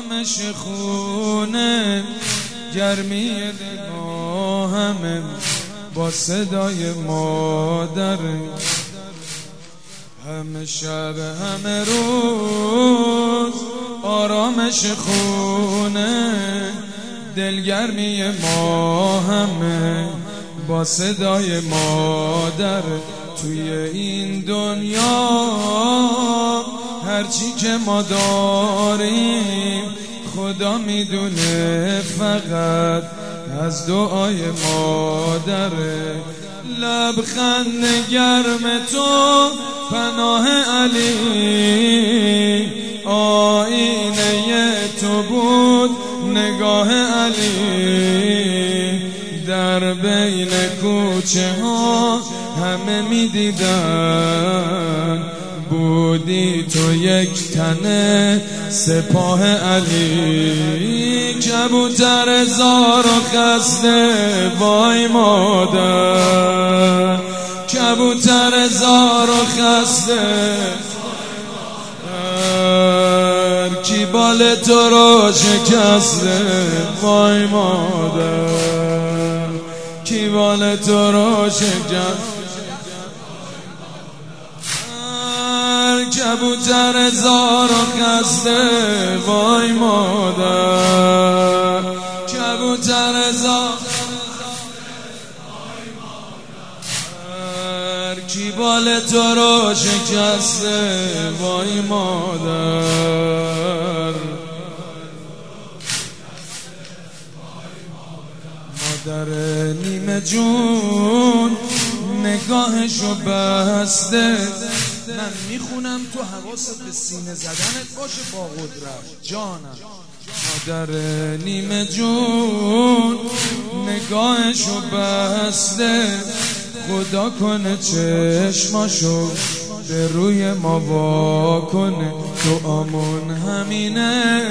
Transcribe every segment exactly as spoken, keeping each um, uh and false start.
آرامش خونه گرمی دل ما همه با صدای مادر، همه شب همه روز آرامش خونه دلگرمی ما همه با صدای مادر. توی این دنیا هرچی که ما داریم خدا میدونه فقط از دعای مادره. لبخند گرم تو پناه علی، آینه تو بود نگاه علی. در بین کوچه ها همه میدیدن بودی تو یک تنه سپاه علی. کبوتر زار و خسته وای مادر، کبوتر زار و خسته کی بال تو رو شکسته وای مادر، کی بال تو رو شکسته. کبوتر زار و خسته وای مادر، کبوتر زار کی بال تو رو شکسته وای مادر. مادر نیمه جون نگاهشو بسته. من میخونم تو حواست به سینه زدنت باشه با قدرت جانم. مادر نیمه جون نگاهشو بسته، خدا کنه چشماشو به روی ما وا کنه. دعامون همینه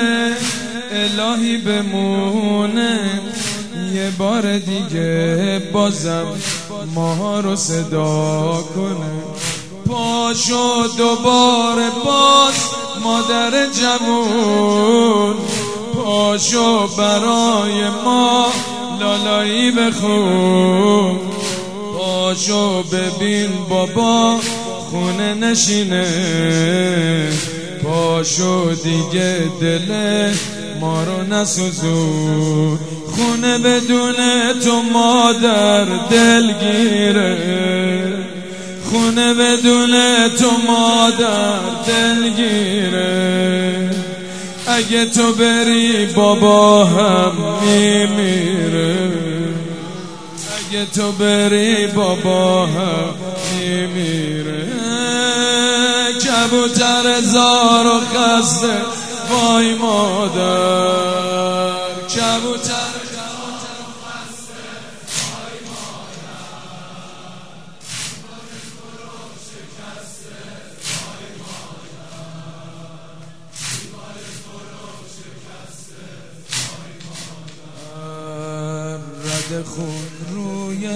الهی بمونه یه بار دیگه بازم ماها رو صدا کنه. پاشو دوباره باز مادر جوون، پاشو برای ما لالایی بخون. پاشو ببین بابا خونه نشینه، پاشو دیگه دل ما رو نسوزون. خونه بدون تو مادر دلگیره، خونه بدون تو مادر دلگیره. اگه تو بری بابا هم میمیره، اگه تو بری بابا هم میمیره. کبوتر زار و خسته وای مادر، کبوتر خون روی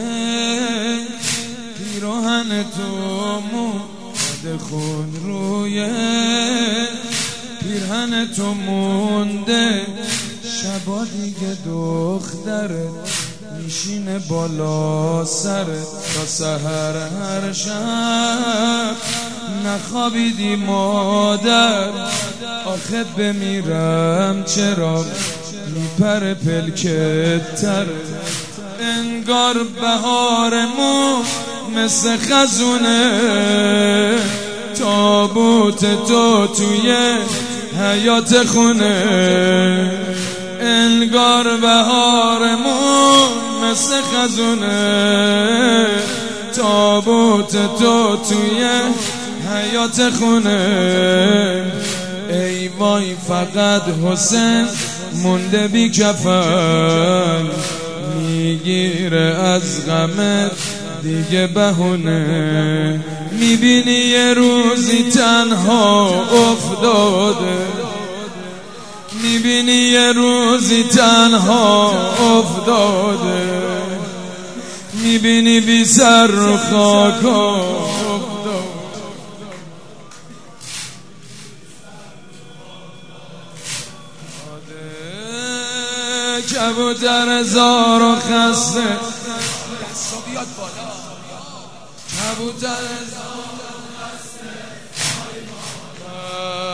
پیراهن تو مونده، خون روی پیراهن تو مونده. شبا دیگه دخترت میشینه بالا سرت تا سحر هر شب نخوابیدی مادر. آخه بمیرم چرا میپره پلکت تر. انگار بهارمون مثل خزونه، تابوت تو توی حیات خونه. انگار بهارمون مثل خزونه، تابوت تو توی حیات خونه. ای وای فقط حسین مونده بی کفن، میگیره از غمت دیگه بهونه. میبینی یه روزی تنها افتاده، میبینی یه روزی تنها افتاده. میبینی بی سر و خاک افتاده. کبوتر زار و خسته کبوتر زار و خسته